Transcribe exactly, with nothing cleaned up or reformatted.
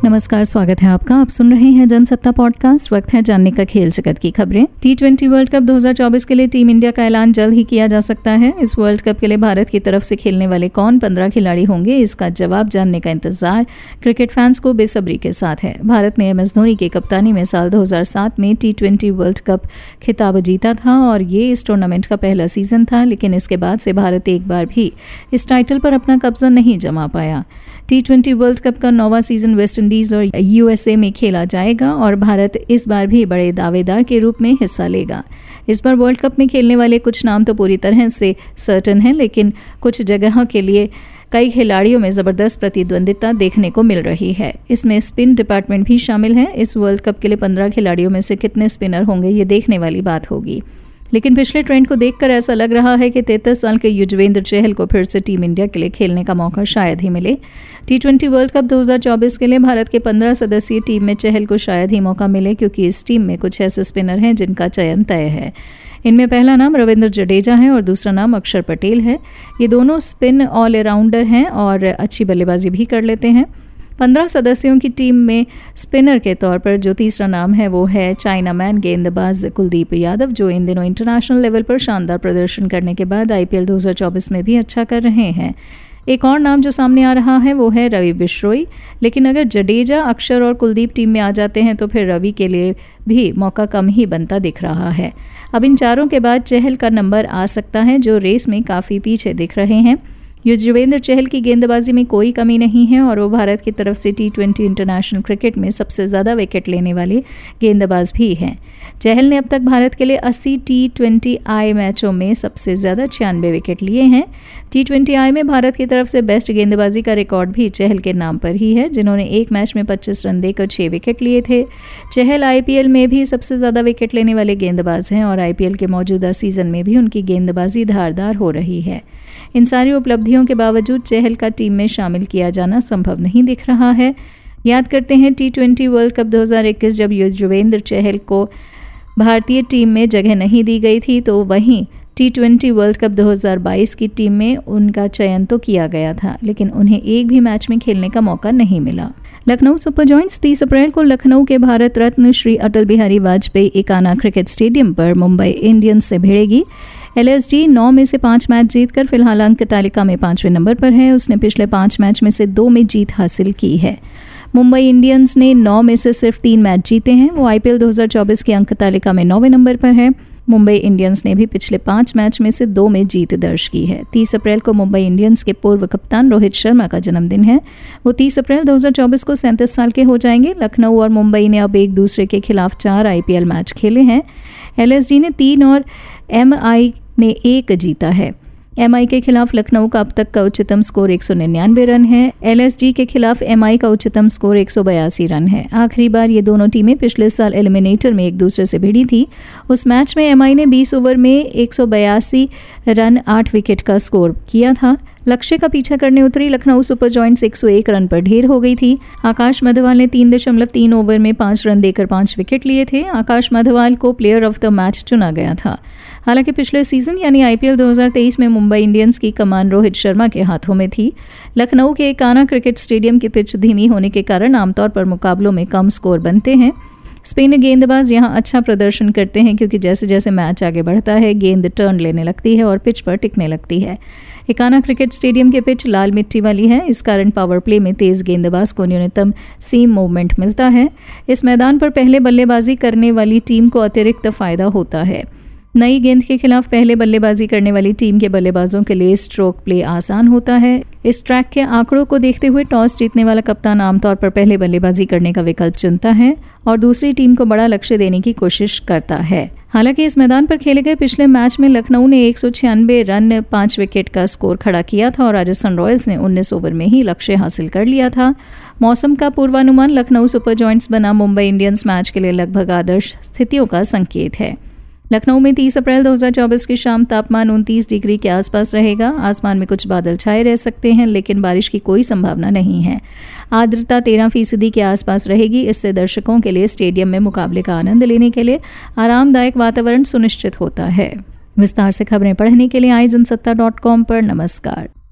नमस्कार, स्वागत है आपका। आप सुन रहे हैं जनसत्ता पॉडकास्ट। वक्त है जानने का खेल जगत की खबरें। टी ट्वेंटी वर्ल्ड कप दो हज़ार चौबीस के लिए टीम इंडिया का ऐलान जल्द ही किया जा सकता है। इस वर्ल्ड कप के लिए भारत की तरफ से खेलने वाले कौन पंद्रह खिलाड़ी होंगे, इसका जवाब जानने का इंतजार क्रिकेट फैंस को बेसब्री के साथ है। भारत ने एम एस धोनी की कप्तानी में साल दो हज़ार सात में टी ट्वेंटी वर्ल्ड कप खिताब जीता था और ये इस टूर्नामेंट का पहला सीजन था, लेकिन इसके बाद से भारत एक बार भी इस टाइटल पर अपना कब्जा नहीं जमा पाया। टी ट्वेंटी वर्ल्ड कप का नौवां सीजन वेस्ट इंडीज और यूएसए में खेला जाएगा और भारत इस बार भी बड़े दावेदार के रूप में हिस्सा लेगा। इस बार वर्ल्ड कप में खेलने वाले कुछ नाम तो पूरी तरह से सर्टन हैं, लेकिन कुछ जगहों के लिए कई खिलाड़ियों में ज़बरदस्त प्रतिद्वंदिता देखने को मिल रही है। इसमें स्पिन डिपार्टमेंट भी शामिल है। इस वर्ल्ड कप के लिए पंद्रह खिलाड़ियों में से कितने स्पिनर होंगे, ये देखने वाली बात होगी। लेकिन पिछले ट्रेंड को देखकर ऐसा लग रहा है कि तैंतीस साल के युजवेंद्र चहल को फिर से टीम इंडिया के लिए खेलने का मौका शायद ही मिले। टी ट्वेंटी वर्ल्ड कप दो हज़ार चौबीस के लिए भारत के पंद्रह सदस्यीय टीम में चहल को शायद ही मौका मिले, क्योंकि इस टीम में कुछ ऐसे स्पिनर हैं जिनका चयन तय है। इनमें पहला नाम रविंद्र जडेजा है और दूसरा नाम अक्षर पटेल है। ये दोनों स्पिन ऑलराउंडर हैं और अच्छी बल्लेबाजी भी कर लेते हैं। पंद्रह सदस्यों की टीम में स्पिनर के तौर पर जो तीसरा नाम है वो है चाइनामैन गेंदबाज कुलदीप यादव, जो इन दिनों इंटरनेशनल लेवल पर शानदार प्रदर्शन करने के बाद आईपीएल दो हज़ार चौबीस में भी अच्छा कर रहे हैं। एक और नाम जो सामने आ रहा है वो है रवि बिश्रोई, लेकिन अगर जडेजा, अक्षर और कुलदीप टीम में आ जाते हैं तो फिर रवि के लिए भी मौका कम ही बनता दिख रहा है। अब इन चारों के बाद चहल का नंबर आ सकता है, जो रेस में काफ़ी पीछे दिख रहे हैं। युजवेंद्र चहल की गेंदबाजी में कोई कमी नहीं है और वो भारत की तरफ से टी ट्वेंटी इंटरनेशनल क्रिकेट में सबसे ज़्यादा विकेट लेने वाले गेंदबाज भी हैं। चहल ने अब तक भारत के लिए अस्सी टी ट्वेंटी आई मैचों में सबसे ज़्यादा छियानवे विकेट लिए हैं। टी ट्वेंटी आई में भारत की तरफ से बेस्ट गेंदबाजी का रिकॉर्ड भी चहल के नाम पर ही है, जिन्होंने एक मैच में पच्चीस रन देकर छः विकेट लिए थे। चहल आईपीएल में भी सबसे ज़्यादा विकेट लेने वाले गेंदबाज हैं और आईपीएल के मौजूदा सीज़न में भी उनकी गेंदबाजी धारदार हो रही है। इन सारी उपलब्धियों के बावजूद चहल का टीम में शामिल किया जाना संभव नहीं दिख रहा है। याद करते हैं टी ट्वेंटी वर्ल्ड कप दो हज़ार इक्कीस जब युजवेंद्र चहल को भारतीय टीम में जगह नहीं दी गई थी, तो वहीं टी ट्वेंटी वर्ल्ड कप दो हज़ार बाईस की टीम में उनका चयन तो किया गया था, लेकिन उन्हें एक भी मैच में खेलने का मौका नहीं मिला। लखनऊ सुपर जॉयंट्स तीस अप्रैल को लखनऊ के भारत रत्न श्री अटल बिहारी वाजपेयी एकाना क्रिकेट स्टेडियम पर मुंबई इंडियंस से भिड़ेगी। एलएसजी नौ में से पाँच मैच जीतकर फिलहाल अंक तालिका में पाँचवें नंबर पर है। उसने पिछले पाँच मैच में से दो में जीत हासिल की है। मुंबई इंडियंस ने नौ में से सिर्फ तीन मैच जीते हैं। वो आईपीएल दो हज़ार चौबीस की अंक तालिका में नौवें नंबर पर है। मुंबई इंडियंस ने भी पिछले पाँच मैच में से दो में जीत दर्ज की है। तीस अप्रैल को मुंबई इंडियंस के पूर्व कप्तान रोहित शर्मा का जन्मदिन है। वो तीस अप्रैल दो हज़ार चौबीस को सैंतीस साल के हो जाएंगे। लखनऊ और मुंबई ने अब एक दूसरे के खिलाफ चार आईपीएल मैच खेले हैं। एलएसजी ने तीन और एमआई ने एक जीता है। एमआई के खिलाफ लखनऊ का अब तक का उच्चतम स्कोर एक सौ निन्यानवे रन है। एलएसजी के खिलाफ एमआई का उच्चतम स्कोर एक सौ बयासी रन है। आखिरी बार ये दोनों टीमें पिछले साल एलिमिनेटर में एक दूसरे से भिड़ी थी। उस मैच में एमआई ने बीस ओवर में एक सौ बयासी रन आठ विकेट का स्कोर किया था। लक्ष्य का पीछा करने उतरी लखनऊ सुपर जॉयंट्स एक सौ एक रन पर ढेर हो गई थी। आकाश मधवाल ने तीन दशमलव तीन ओवर में पाँच रन देकर पाँच विकेट लिए थे। आकाश मधवाल को प्लेयर ऑफ द मैच चुना गया था। हालांकि पिछले सीजन यानी आईपीएल दो हज़ार तेईस में मुंबई इंडियंस की कमान रोहित शर्मा के हाथों में थी। लखनऊ के एकाना क्रिकेट स्टेडियम की पिच धीमी होने के कारण आमतौर पर मुकाबलों में कम स्कोर बनते हैं। स्पिन गेंदबाज यहां अच्छा प्रदर्शन करते हैं, क्योंकि जैसे जैसे मैच आगे बढ़ता है गेंद टर्न लेने लगती है और पिच पर टिकने लगती है। एकाना क्रिकेट स्टेडियम की पिच लाल मिट्टी वाली है। इस कारण पावर प्ले में तेज गेंदबाज को न्यूनतम सीम मूवमेंट मिलता है। इस मैदान पर पहले बल्लेबाजी करने वाली टीम को अतिरिक्त फायदा होता है। नई गेंद के खिलाफ पहले बल्लेबाजी करने वाली टीम के बल्लेबाजों के लिए स्ट्रोक प्ले आसान होता है। इस ट्रैक के आंकड़ों को देखते हुए टॉस जीतने वाला कप्तान आमतौर पर पहले बल्लेबाजी करने का विकल्प चुनता है और दूसरी टीम को बड़ा लक्ष्य देने की कोशिश करता है। हालांकि इस मैदान पर खेले गए पिछले मैच में लखनऊ ने एक सौ छियानवे रन पाँच विकेट का स्कोर खड़ा किया था और राजस्थान रॉयल्स ने उन्नीस ओवर में ही लक्ष्य हासिल कर लिया था। मौसम का पूर्वानुमान लखनऊ सुपर जॉयंट्स बना मुंबई इंडियंस मैच के लिए लगभग आदर्श स्थितियों का संकेत है। लखनऊ में तीस अप्रैल दो हज़ार चौबीस की शाम तापमान उनतीस डिग्री के आसपास रहेगा। आसमान में कुछ बादल छाए रह सकते हैं, लेकिन बारिश की कोई संभावना नहीं है। आर्द्रता तेरह फीसदी के आसपास रहेगी। इससे दर्शकों के लिए स्टेडियम में मुकाबले का आनंद लेने के लिए आरामदायक वातावरण सुनिश्चित होता है। विस्तार से खबरें पढ़ने के लिए आई जनसत्ता डॉट कॉम पर नमस्कार।